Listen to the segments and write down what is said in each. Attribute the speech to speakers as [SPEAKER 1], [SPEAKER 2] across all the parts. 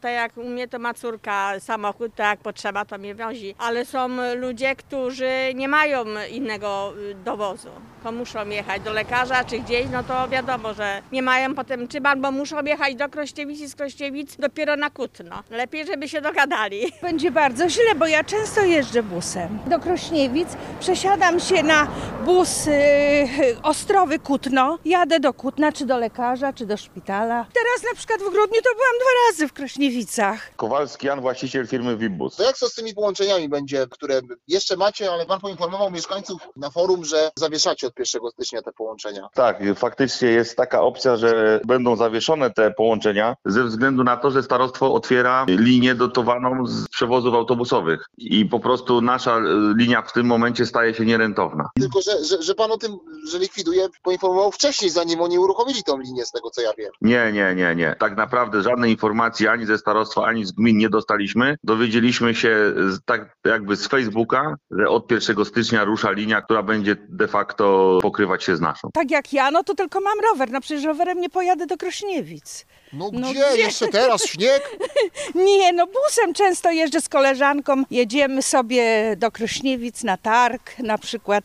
[SPEAKER 1] Tak jak u mnie to ma córka samochód, tak jak potrzeba to mnie wozi. Ale są ludzie, którzy nie mają innego dowozu. To muszą jechać do lekarza czy gdzieś, no to wiadomo, że nie mają potem czym, albo muszą jechać do Krośniewic i z Krośniewic dopiero na Kutno. Lepiej, żeby się dogadali.
[SPEAKER 2] Będzie bardzo źle, bo ja często jeżdżę busem do Krośniewic, przesiadam się na bus Ostrowy Kutno, jadę do Kutna, czy do lekarza, czy do szpitala. Teraz na przykład w grudniu to byłam 2 razy w Krośniewicach.
[SPEAKER 3] Kowalski Jan, właściciel firmy Wimbus.
[SPEAKER 4] To jak to z tymi połączeniami będzie, które jeszcze macie, ale pan poinformował mieszkańców na forum, że zawieszacie od 1 stycznia te połączenia?
[SPEAKER 3] Tak, faktycznie jest taka opcja, że będą zawieszone te połączenia ze względu na to, że starostwo otwiera linię dotowaną z przewozów autobusowych i po prostu nasza linia w tym momencie staje się nierentowna.
[SPEAKER 4] Tylko, że pan o tym, że likwiduje, poinformował wcześniej, zanim oni uruchomili tą linię, z tego co ja wiem.
[SPEAKER 3] Nie. Tak naprawdę żadnej informacji ani ze starostwa, ani z gmin nie dostaliśmy. Dowiedzieliśmy się tak jakby z Facebooka, że od 1 stycznia rusza linia, która będzie de facto pokrywać się z naszą.
[SPEAKER 2] Tak jak ja, no to tylko mam rower, no przecież rowerem nie pojadę do Krośniewic.
[SPEAKER 4] No
[SPEAKER 2] No
[SPEAKER 4] gdzie?
[SPEAKER 2] gdzie?
[SPEAKER 4] Jeszcze teraz śnieg?
[SPEAKER 2] Nie, no busem często jeżdżę z koleżanką, jedziemy sobie do Krośniewic na targ na przykład.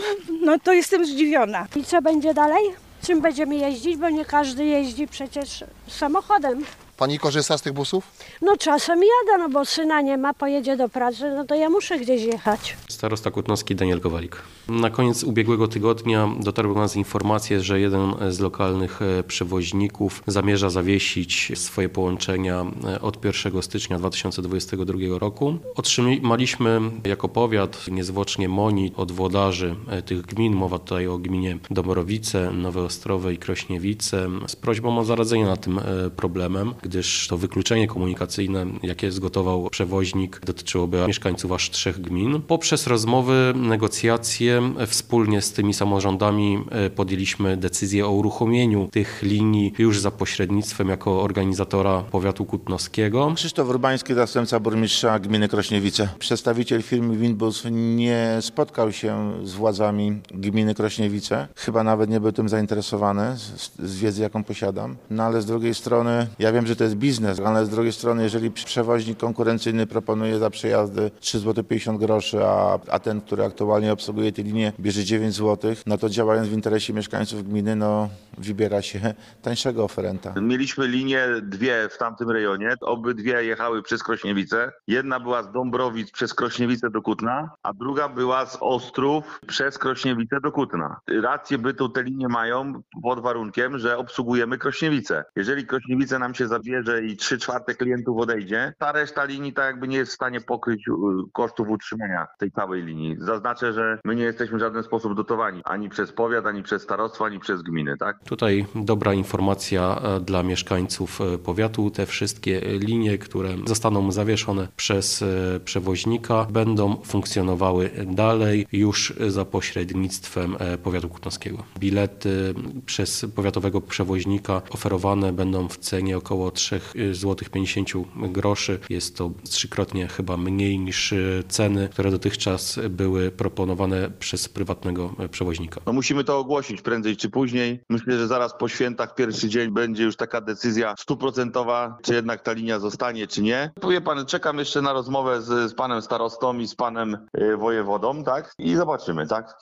[SPEAKER 2] No to jestem zdziwiona.
[SPEAKER 5] I co będzie dalej? Czym będziemy jeździć, bo nie każdy jeździ przecież samochodem.
[SPEAKER 4] Pani korzysta z tych busów?
[SPEAKER 5] No czasem jadę, no bo syna nie ma, pojedzie do pracy, no to ja muszę gdzieś jechać.
[SPEAKER 6] Starosta kutnowski Daniel Kowalik. Na koniec ubiegłego tygodnia dotarły do nas informacje, że jeden z lokalnych przewoźników zamierza zawiesić swoje połączenia od 1 stycznia 2022 roku. Otrzymaliśmy jako powiat niezwłocznie monit od włodarzy tych gmin, mowa tutaj o gminie Dąbrowice, Nowe Ostrowe i Krośniewice, z prośbą o zaradzenie nad tym problemem, gdyż to wykluczenie komunikacyjne, jakie zgotował przewoźnik, dotyczyłoby mieszkańców aż 3 gmin. Poprzez rozmowy, negocjacje wspólnie z tymi samorządami podjęliśmy decyzję o uruchomieniu tych linii już za pośrednictwem jako organizatora powiatu kutnowskiego.
[SPEAKER 7] Krzysztof Urbański, zastępca burmistrza gminy Krośniewice. Przedstawiciel firmy Wimbus nie spotkał się z władzami gminy Krośniewice. Chyba nawet nie był tym zainteresowany z wiedzy, jaką posiadam. No ale z drugiej strony, ja wiem, że to jest biznes, ale z drugiej strony, jeżeli przewoźnik konkurencyjny proponuje za przejazdy 3,50 zł, a ten, który aktualnie obsługuje tę linię, bierze 9 zł, no to działając w interesie mieszkańców gminy, no wybiera się tańszego oferenta.
[SPEAKER 3] Mieliśmy linie 2 w tamtym rejonie, obydwie jechały przez Krośniewice. Jedna była z Dąbrowic przez Krośniewice do Kutna, a druga była z Ostrów przez Krośniewice do Kutna. Rację bytu te linie mają pod warunkiem, że obsługujemy Krośniewice. Jeżeli Krośniewice nam się zabierze i 3/4 klientów odejdzie, ta reszta linii tak jakby nie jest w stanie pokryć kosztów utrzymania tej całej linii. Zaznaczę, że my nie jesteśmy w żaden sposób dotowani ani przez powiat, ani przez starostwo, ani przez gminy, tak?
[SPEAKER 6] Tutaj dobra informacja dla mieszkańców powiatu. Te wszystkie linie, które zostaną zawieszone przez przewoźnika, będą funkcjonowały dalej już za pośrednictwem powiatu kutnowskiego. Bilety przez powiatowego przewoźnika oferowane będą w cenie około 3,50 zł. Jest to 3-krotnie chyba mniej niż ceny, które dotychczas były proponowane przez prywatnego przewoźnika.
[SPEAKER 3] No musimy to ogłosić prędzej czy później. Myślę, że zaraz po świętach pierwszy dzień będzie już taka decyzja 100%, czy jednak ta linia zostanie, czy nie. Powie pan, czekam jeszcze na rozmowę z panem starostą i z panem wojewodą, tak? I zobaczymy, tak?